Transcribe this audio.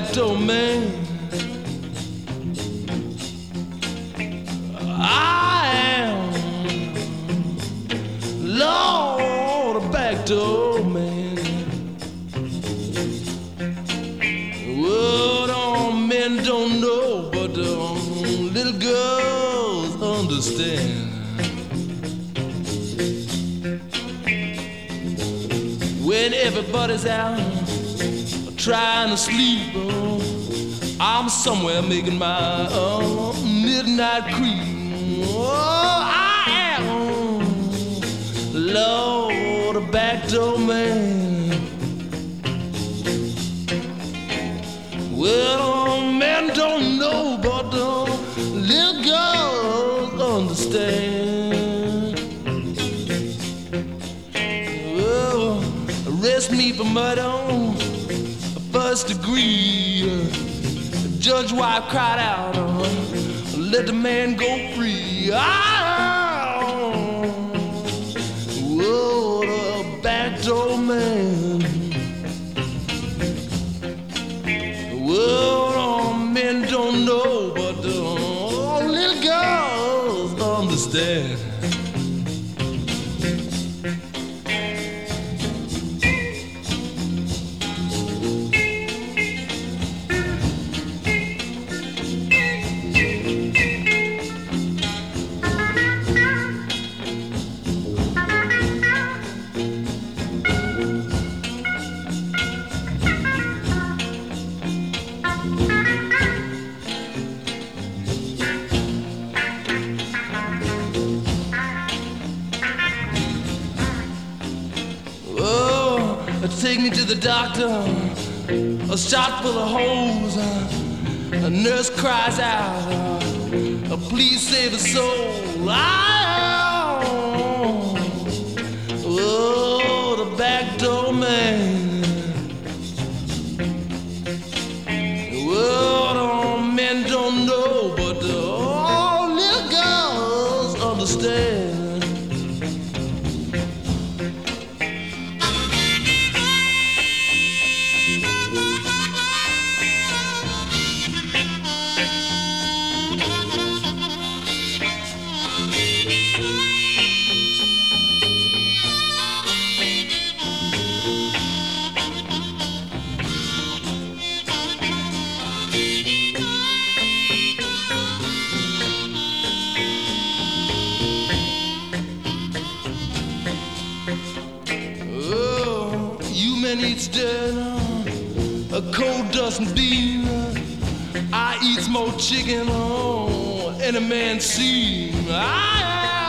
backdoor man. I am, Lord, a backdoor man. What all men don't know, but little girls understand. When everybody's out trying to sleep, I'm somewhere making my midnight creep. Oh, I am, Lord, a backdoor man. Well, men don't know, but little girls understand. Well, arrest me for murder, first degree. Judge wife cried out, let the man go free. Whoa, the backdoor man. Well, men don't know, but little girls understand. Take me to the doctor, a shot full of holes. A nurse cries out, please save his soul. Oh, the backdoor man. Well, men don't know, but little girls understand. Eats dinner, a cold doesn't bean. I eats more chicken than a man seen.